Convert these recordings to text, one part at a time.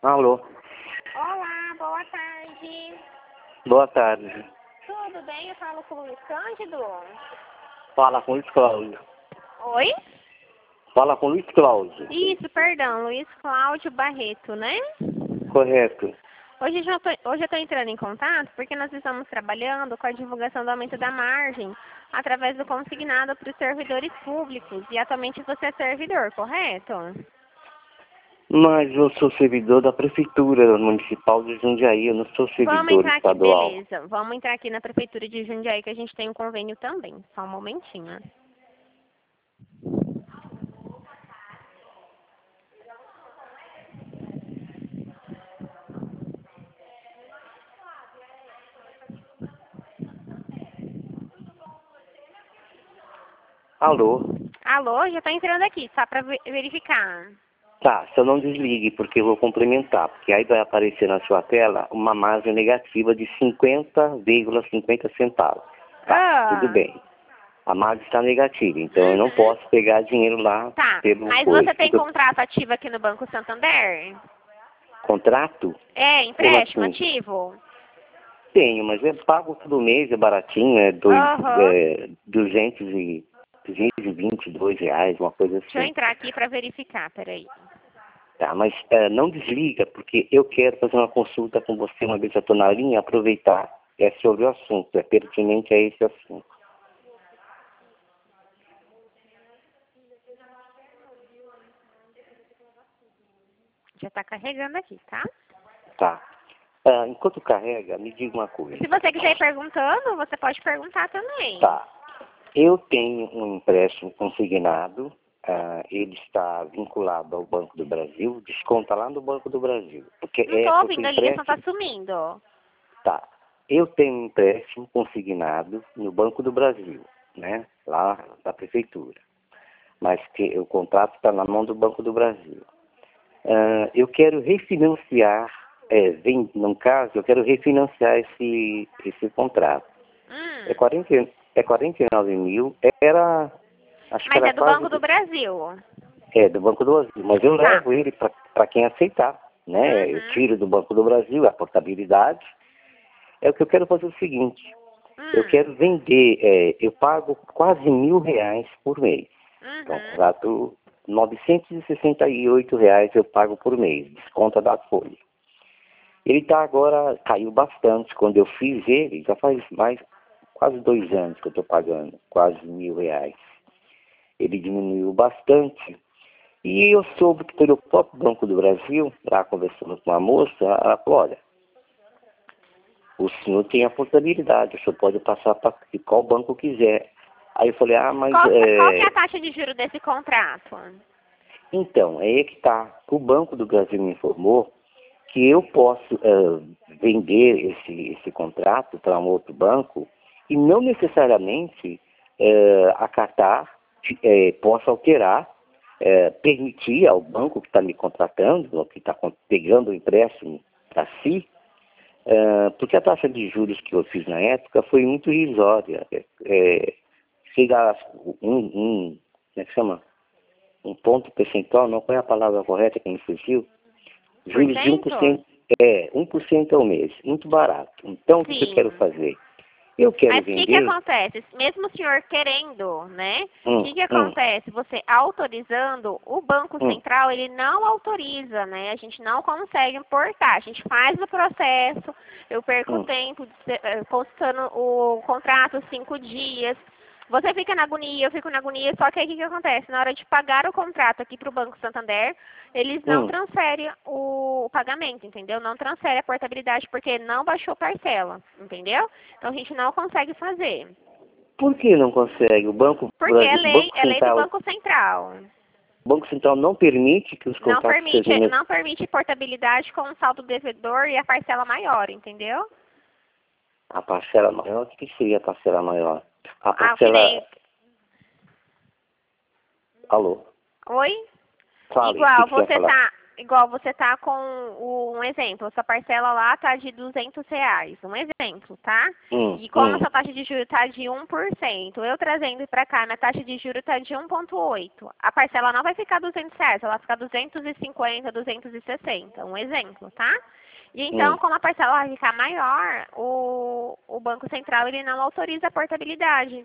Alô, Olá, boa tarde. boa tarde. Tudo bem? Eu falo com o Luiz Cândido. Fala com Luiz Cláudio. Oi? Fala com Luiz Cláudio. Isso, perdão, Luiz Cláudio Barreto, né? Correto. Hoje eu tô entrando em contato porque nós estamos trabalhando com a divulgação do aumento da margem através do consignado para os servidores públicos. E atualmente você é servidor, correto? Mas eu sou servidor da Prefeitura Municipal de Jundiaí, eu não sou Vamos servidor entrar aqui, estadual. beleza. Vamos entrar aqui na Prefeitura de Jundiaí que a gente tem um convênio também. Só um momentinho. Alô? Alô, já tá entrando aqui, só para verificar. Tá, só não desligue, porque eu vou complementar, porque aí vai aparecer na sua tela uma margem negativa de 50,50 centavos. Tá, tudo bem. A margem está negativa, então eu não posso pegar dinheiro lá Tá, pelo mas coisa. você tem contrato ativo aqui no Banco Santander? Contrato? É, empréstimo Como assim? ativo? Tenho, mas é pago todo mês, é baratinho, é Aham. R$ 222, uma coisa Deixa eu assim. entrar aqui para verificar, peraí. Tá, mas não desliga, porque eu quero fazer uma consulta com você uma vez eu estou na linha, aproveitar, é sobre o assunto, é pertinente a esse assunto. Já tá carregando aqui, tá? Tá. Enquanto carrega, me diga uma coisa. Se você quiser ir perguntando, você pode perguntar também. Tá. Eu tenho um empréstimo consignado, ele está vinculado ao Banco do Brasil, desconta lá no Banco do Brasil. Porque Não tô ouvindo, porque a ligação tá empréstimo. sumindo. Tá. Eu tenho um empréstimo consignado no Banco do Brasil, né? Lá da Prefeitura. Mas que o contrato está na mão do Banco do Brasil. Eu quero refinanciar, no caso, eu quero refinanciar esse contrato. É 49 mil, acho que Mas era é do quase, Banco do Brasil. do Banco do Brasil, mas eu Tá. levo ele para quem aceitar, né? Eu tiro do Banco do Brasil a portabilidade. É o que eu quero fazer o seguinte, eu quero vender, eu pago quase R$ 1.000 por mês. Então, contrato R$ 968 eu pago por mês, desconta da folha. Ele está agora, caiu bastante. Quando eu fiz ele, já faz quase 2 anos que eu estou pagando, quase R$ 1.000. Ele diminuiu bastante. E eu soube que pelo próprio Banco do Brasil, lá conversando com a moça, ela falou, olha, o senhor tem a portabilidade, o senhor pode passar para qual banco quiser. Aí eu falei, mas... Qual que é a taxa de juros desse contrato? Então, é aí que está. O Banco do Brasil me informou que eu posso vender esse contrato para um outro banco e não necessariamente acatar, posso alterar, permitir ao banco que está me contratando, ou que está pegando o empréstimo para si, porque a taxa de juros que eu fiz na época foi muito irrisória. Chega a como é que chama? Um ponto percentual, não foi a palavra correta que me fugiu, juros de 1%, 1% ao mês, muito barato. Então, o que eu quero fazer? Eu quero Mas vender... o que acontece? Mesmo o senhor querendo, né? O que acontece? Você autorizando, o Banco Central, ele não autoriza, né? A gente não consegue importar. A gente faz o processo, eu perco tempo consultando o contrato 5 dias. Você fica na agonia, eu fico na agonia, só que aí o que acontece? Na hora de pagar o contrato aqui para o Banco Santander, eles não transferem o pagamento, entendeu? Não transfere a portabilidade porque não baixou parcela, entendeu? Então a gente não consegue fazer. Por que não consegue? O Banco Porque Brasil, é lei do Banco Central. O Banco Central não permite que os contratos sejam... Não permite portabilidade com o saldo devedor e a parcela maior, entendeu? A parcela maior, o que seria a parcela maior? A Que parcela... nem... Alô? Oi? Fale, Igual, o que você ia falar? igual você tá com um exemplo, sua parcela lá tá de R$ 200, um exemplo, tá? E como a sua taxa de juros tá de 1%, eu trazendo para cá, minha taxa de juros tá de 1,8%. A parcela não vai ficar R$ 200, ela vai ficar 250, 260, um exemplo, tá? E então, como a parcela vai ficar maior, o Banco Central ele não autoriza a portabilidade.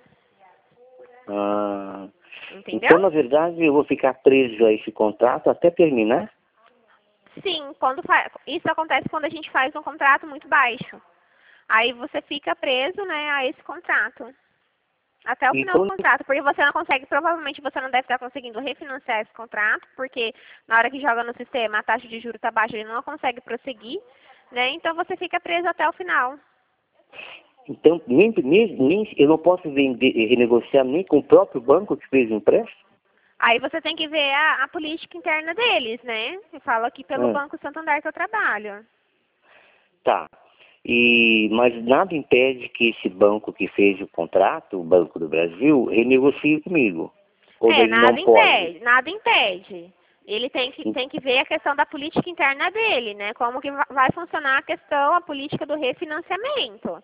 Entendeu? Então, na verdade, eu vou ficar preso a esse contrato até terminar? Sim, isso acontece quando a gente faz um contrato muito baixo. Aí você fica preso, né, a esse contrato. Até o final do contrato, porque você não consegue, provavelmente você não deve estar conseguindo refinanciar esse contrato, porque na hora que joga no sistema a taxa de juros está baixa, ele não consegue prosseguir, né? Então você fica preso até o final. Então, nem eu não posso renegociar nem com o próprio banco que fez o empréstimo? Aí você tem que ver a política interna deles, né? Eu falo aqui pelo Banco Santander que eu trabalho. Tá. Mas nada impede que esse banco que fez o contrato, o Banco do Brasil, renegocie comigo. Ou ele não pode? Nada impede. Ele tem que ver a questão da política interna dele, né? Como que vai funcionar a política do refinanciamento.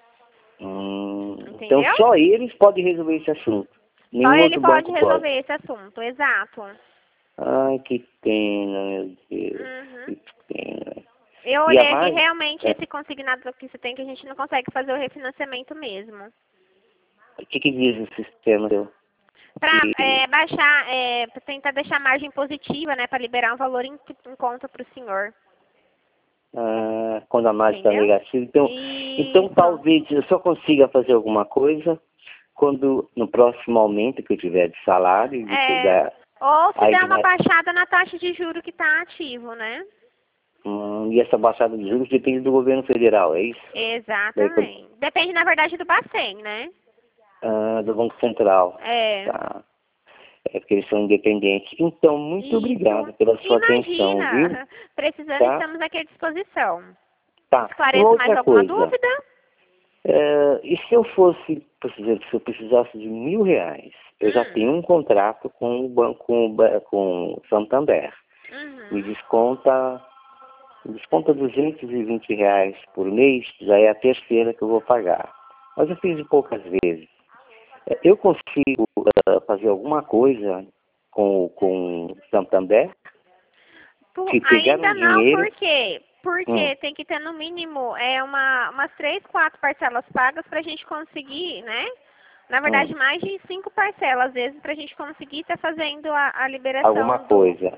Então só eles podem resolver esse assunto. Só ele pode resolver esse assunto, exato. Ai, que pena, meu Deus. Que pena. Eu olhei aqui, realmente, esse consignado que você tem, que a gente não consegue fazer o refinanciamento mesmo. O que diz o sistema seu? Para baixar, tentar deixar a margem positiva, né, para liberar um valor em conta para o senhor. Quando a margem está negativa. Então talvez eu só consiga fazer alguma coisa quando, no próximo aumento que eu tiver de salário. Ou se der uma baixada na taxa de juros que está ativo, né? E essa baixada de juros depende do governo federal, é isso? Exatamente. Depende, na verdade, do Bacen, né? Do Banco Central. Tá. É porque eles são independentes. Então, muito obrigado pela sua atenção, viu? Precisando, estamos aqui à disposição. Tá. Esclareço mais alguma dúvida? E se eu fosse, por exemplo, se eu precisasse de R$ 1.000, eu já tenho um contrato com o banco, com o Santander. Me desconta R$ 220 por mês, já é a terceira que eu vou pagar. Mas eu fiz de poucas vezes. Eu consigo fazer alguma coisa com o Santander? Ainda não, por quê? Porque tem que ter no mínimo umas 3, 4 parcelas pagas para a gente conseguir, né? Na verdade, mais de 5 parcelas, às vezes, para a gente conseguir estar fazendo a liberação. Alguma coisa.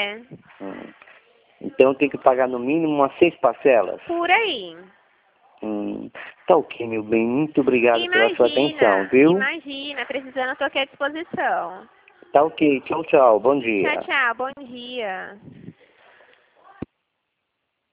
Então tem que pagar no mínimo umas 6 parcelas? Por aí. Tá ok, meu bem. Muito obrigado pela sua atenção, viu? Imagina, precisando, estou aqui à disposição. Tá ok. Tchau, tchau. Bom dia. Tchau, tchau. Bom dia.